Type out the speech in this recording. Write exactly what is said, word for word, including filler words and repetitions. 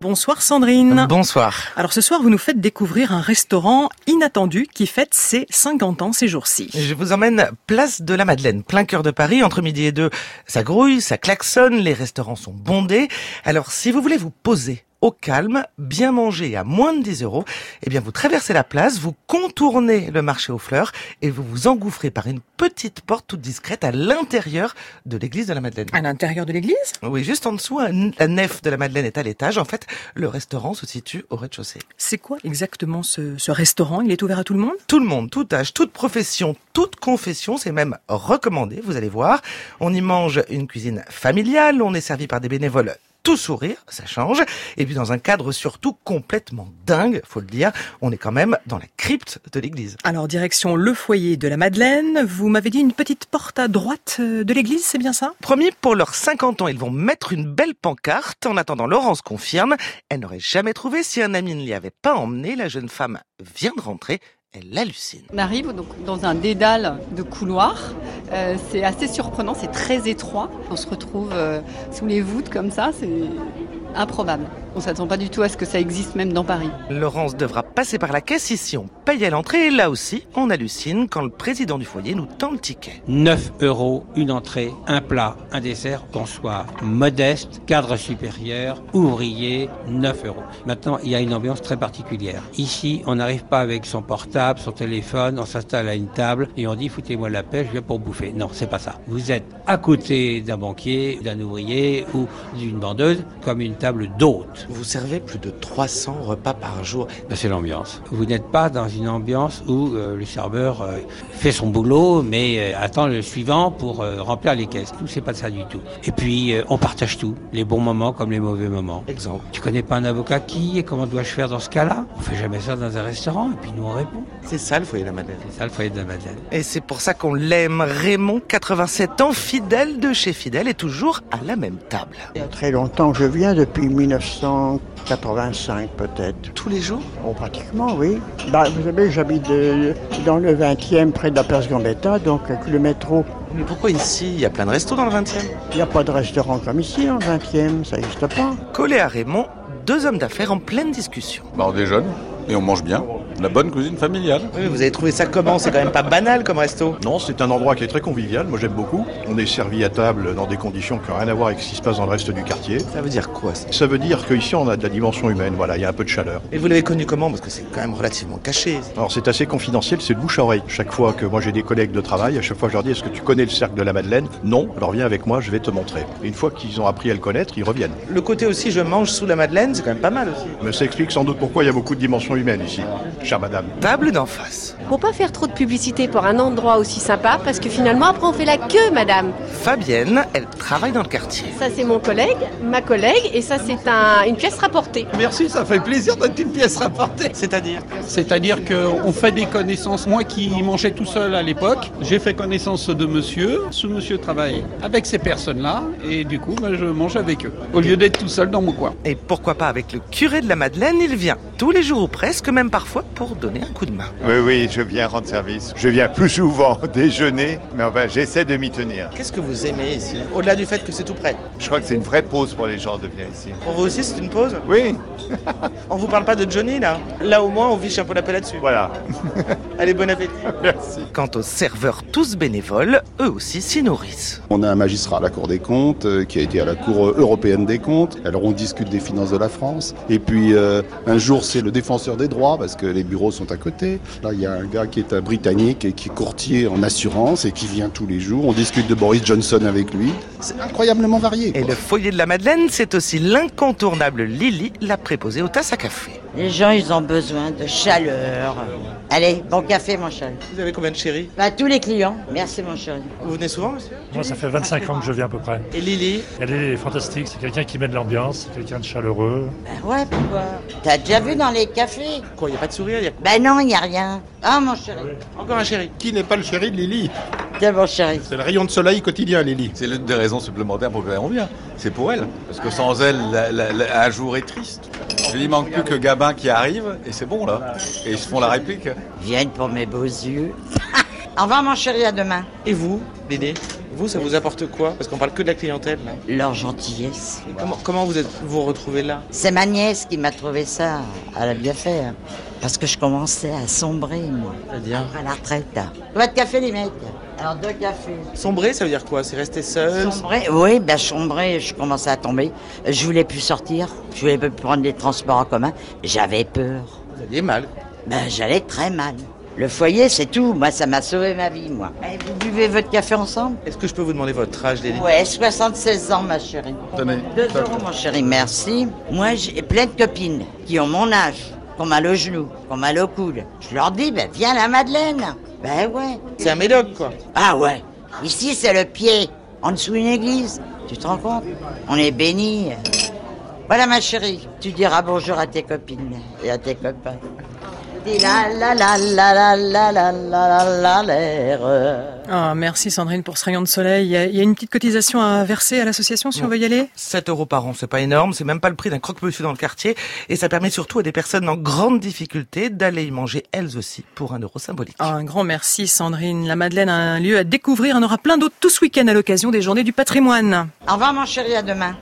Bonsoir Sandrine. Bonsoir. Alors ce soir, vous nous faites découvrir un restaurant inattendu qui fête ses cinquante ans ces jours-ci. Je vous emmène place de la Madeleine, plein cœur de Paris, entre midi et deux. Ça grouille, ça klaxonne, les restaurants sont bondés. Alors si vous voulez vous poser au calme, bien manger à moins de dix euros, eh bien vous traversez la place, vous contournez le marché aux fleurs et vous vous engouffrez par une petite porte toute discrète à l'intérieur de l'église de la Madeleine. À l'intérieur de l'église ? Oui, juste en dessous, la nef de la Madeleine est à l'étage. En fait, le restaurant se situe au rez-de-chaussée. C'est quoi exactement ce, ce restaurant ? Il est ouvert à tout le monde ? Tout le monde, tout âge, toute profession, toute confession, c'est même recommandé, vous allez voir. On y mange une cuisine familiale, on est servi par des bénévoles tout sourire, ça change. Et puis dans un cadre surtout complètement dingue, faut le dire, on est quand même dans la crypte de l'église. Alors direction le foyer de la Madeleine, vous m'avez dit une petite porte à droite de l'église, c'est bien ça ? Promis, pour leurs cinquante ans, ils vont mettre une belle pancarte. En attendant, Laurence confirme, elle n'aurait jamais trouvé si un ami ne l'y avait pas emmené. La jeune femme vient de rentrer. Elle hallucine. On arrive donc dans un dédale de couloirs. Euh, c'est assez surprenant, c'est très étroit. On se retrouve euh, sous les voûtes comme ça, c'est improbable. On ne s'attend pas du tout à ce que ça existe même dans Paris. Laurence devra passer par la caisse ici, on paye à l'entrée. Et là aussi, on hallucine quand le président du foyer nous tend le ticket. neuf euros, une entrée, un plat, un dessert, qu'on soit modeste, cadre supérieur, ouvrier, neuf euros. Maintenant, il y a une ambiance très particulière. Ici, on n'arrive pas avec son portable, son téléphone, on s'installe à une table et on dit « foutez-moi la paix, je viens pour bouffer ». Non, c'est pas ça. Vous êtes à côté d'un banquier, d'un ouvrier ou d'une vendeuse, comme une table d'hôte. Vous servez plus de trois cents repas par jour. Ben, c'est l'ambiance. Vous n'êtes pas dans une ambiance où euh, le serveur euh, fait son boulot, mais euh, attend le suivant pour euh, remplir les caisses. Tout, c'est pas ça du tout. Et puis, euh, on partage tout, les bons moments comme les mauvais moments. Exemple. Tu connais pas un avocat qui et comment dois-je faire dans ce cas-là ? On fait jamais ça dans un restaurant et puis nous on répond. C'est ça le foyer de la Madeleine. C'est ça le foyer de la Madeleine. Et c'est pour ça qu'on l'aime. Raymond, quatre-vingt-sept ans, fidèle de chez fidèle, est toujours à la même table. Il y a très longtemps que je viens, depuis mille neuf cent quatre-vingt-cinq peut-être. Tous les jours ? Oh, pratiquement, oui. Bah, vous savez, j'habite de, dans le vingtième, près de la place Gambetta, donc avec le métro. Mais pourquoi ici ? Il y a plein de restos dans le vingtième. Il n'y a pas de restaurant comme ici, en vingtième, ça n'existe pas. Collé à Raymond, deux hommes d'affaires en pleine discussion. Bah, on déjeune et on mange bien. La bonne cuisine familiale. Oui, vous avez trouvé ça comment ? C'est quand même pas banal comme resto. Non, c'est un endroit qui est très convivial, moi j'aime beaucoup. On est servi à table dans des conditions qui n'ont rien à voir avec ce qui se passe dans le reste du quartier. Ça veut dire quoi ça ? Ça veut dire qu'ici on a de la dimension humaine, voilà, il y a un peu de chaleur. Et vous l'avez connu comment ? Parce que c'est quand même relativement caché. Alors c'est assez confidentiel, c'est de bouche à oreille. Chaque fois que moi j'ai des collègues de travail, à chaque fois je leur dis est-ce que tu connais le cercle de la Madeleine ? Non, alors viens avec moi, je vais te montrer. Et une fois qu'ils ont appris à le connaître, ils reviennent. Le côté aussi je mange sous la Madeleine, c'est quand même pas mal aussi. Mais ça explique sans doute pourquoi il y a beaucoup de dimensions humaines ici, chère madame. Table d'en face. Faut pas faire trop de publicité pour un endroit aussi sympa parce que finalement après on fait la queue, madame. Fabienne, elle travaille dans le quartier. Ça c'est mon collègue, ma collègue et ça c'est un, une pièce rapportée. Merci, ça fait plaisir d'être une pièce rapportée. C'est-à-dire ? C'est-à-dire qu'on fait des connaissances. Moi qui mangeais tout seul à l'époque, j'ai fait connaissance de monsieur. Ce monsieur travaille avec ces personnes-là et du coup ben, je mange avec eux au lieu d'être tout seul dans mon coin. Et pourquoi pas avec le curé de la Madeleine, il vient tous les jours ou presque, même parfois pour donner un coup de main. Oui, oui, je viens rendre service. Je viens plus souvent déjeuner, mais enfin, j'essaie de m'y tenir. Qu'est-ce que vous aimez ici ? Au-delà du fait que c'est tout près. Je crois que c'est une vraie pause pour les gens de venir ici. Pour vous aussi, c'est une pause ? Oui. On vous parle pas de Johnny, là ? Là, au moins, on fiche un peu la paix là-dessus. Voilà. Allez, bon appétit. Merci. Quant aux serveurs tous bénévoles, eux aussi s'y nourrissent. On a un magistrat à la Cour des comptes, euh, qui a été à la Cour européenne des comptes. Alors, on discute des finances de la France. Et puis, euh, un jour, c'est le défenseur des droits, parce que les bureaux sont à côté. Là, il y a un gars qui est un Britannique et qui est courtier en assurance et qui vient tous les jours. On discute de Boris Johnson avec lui. C'est incroyablement varié, quoi. Et le foyer de la Madeleine, c'est aussi l'incontournable Lily, la préposée aux tasses à café. Les gens, ils ont besoin de chaleur. Allez, bon café, mon chéri. Vous avez combien de chéris ? Bah, tous les clients. Merci, mon chéri. Vous venez souvent, monsieur ? Moi, ça fait vingt-cinq ans que je viens à peu près. Et Lily ? Elle est fantastique, c'est quelqu'un qui met de l'ambiance, c'est quelqu'un de chaleureux. Bah ouais, pourquoi ? T'as déjà vu dans les cafés ? Quoi, il n'y a pas de sourire y a... Bah non, il n'y a rien. Ah, mon chéri. Oui. Encore un chéri. Qui n'est pas le chéri de Lily ? Tiens, mon chéri. C'est le rayon de soleil quotidien, Lily. C'est l'une des raisons supplémentaires pour que on vient. C'est pour elle. Parce que sans elle, la, la, la, un jour est triste. Il lui manque plus que Gabin qui arrive, et c'est bon là. Et ils se font la réplique. Vienne pour mes beaux yeux. Au revoir, mon chéri, à demain. Et vous, Lily ? Vous, ça vous apporte quoi? Parce qu'on parle que de la clientèle, là. Leur gentillesse. Et comment, comment vous êtes vous retrouvez là? C'est ma nièce qui m'a trouvé ça. Elle a bien fait. Hein. Parce que je commençais à sombrer, moi. C'est-à-dire? Après la retraite. Là. Pas de café, les mecs. Alors, deux cafés. Sombrer, ça veut dire quoi? C'est rester seul? Sombrer, oui, ben sombrer, je commençais à tomber. Je voulais plus sortir. Je voulais plus prendre les transports en commun. J'avais peur. Vous aviez mal? Ben, j'allais très mal. Le foyer, c'est tout. Moi, ça m'a sauvé ma vie, moi. Et vous buvez votre café ensemble? Est-ce que je peux vous demander votre âge, Lélie? Ouais, soixante-seize ans, ma chérie. Tenez. Deux euros, mon chéri, merci. Moi, j'ai plein de copines qui ont mon âge, qui ont mal au genou, qui ont mal au coude. Je leur dis, ben, viens à la Madeleine. Ben ouais. C'est un médoc, quoi. Ah ouais. Ici, c'est le pied, en dessous d'une église. Tu te rends compte? On est bénis. Voilà, ma chérie. Tu diras bonjour à tes copines et à tes copains. Dis la la la la la la la la la l'air. Ah, merci Sandrine pour ce rayon de soleil. Il y a, il y a une petite cotisation à verser à l'association si Bon. on veut y aller? sept euros par an, c'est pas énorme, c'est même pas le prix d'un croque-monsieur dans le quartier. Et ça permet surtout à des personnes en grande difficulté d'aller y manger elles aussi pour un euro symbolique. Ah, un grand merci Sandrine. La Madeleine a un lieu à découvrir. On aura plein d'autres tout ce week-end à l'occasion des Journées du patrimoine. Au revoir, mon chéri, à demain.